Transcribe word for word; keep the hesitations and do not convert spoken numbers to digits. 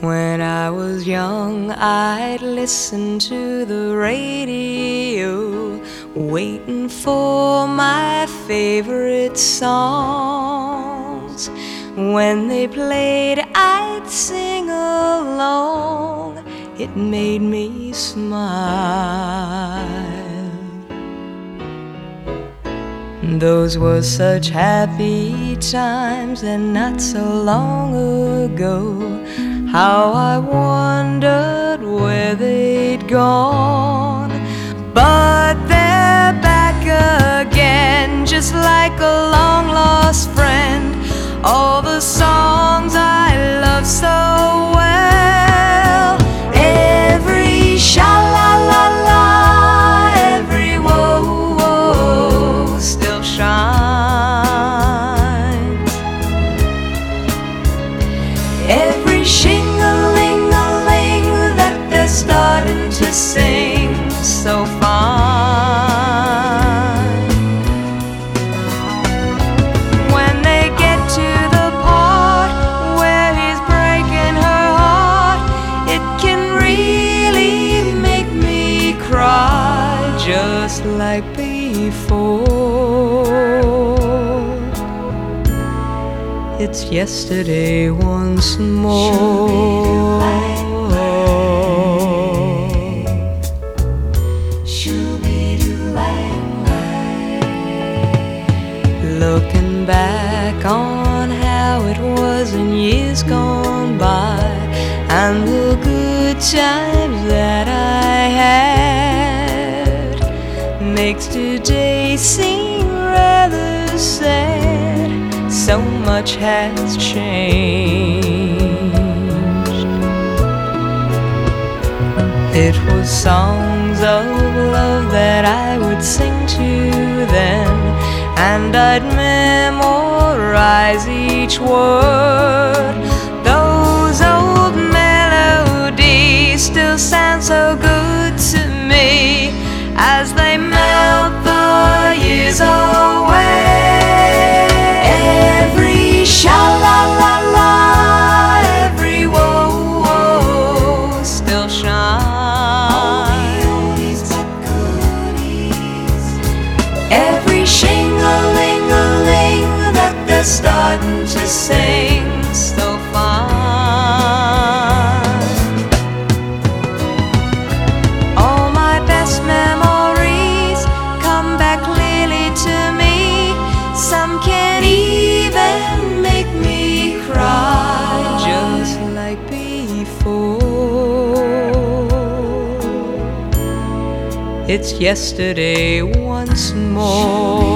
When I was young, I'd listen to the radio, waiting for my favorite songs. When they played, I'd sing along. It made me smile. Those were such happy times, and not so long ago. How I wondered where they'd gone. But they're back again, just like a long-lost friend. All the songs I love so well, every sha-la-la-la, every whoa-whoa still shines. Every shing-a-ling-a-ling that they're starting to sing so fine. When they get to the part where he's breaking her heart, it can really make me cry, just like before. It's yesterday once more. Looking back on how it was in years gone by, and the good times that I had, makes today seem rather sad. So much has changed. It was songs of love that I would sing to then, and I'd memorize each word. Those old melodies still sound so good to me as they melt the years away. Every sha-la-la-la, every whoa-whoa still shines. Every shing-a-ling-a-ling that they're starting to sing so fine. All my best memories come back clearly to me. Some can even make me cry, just like before. It's yesterday once more.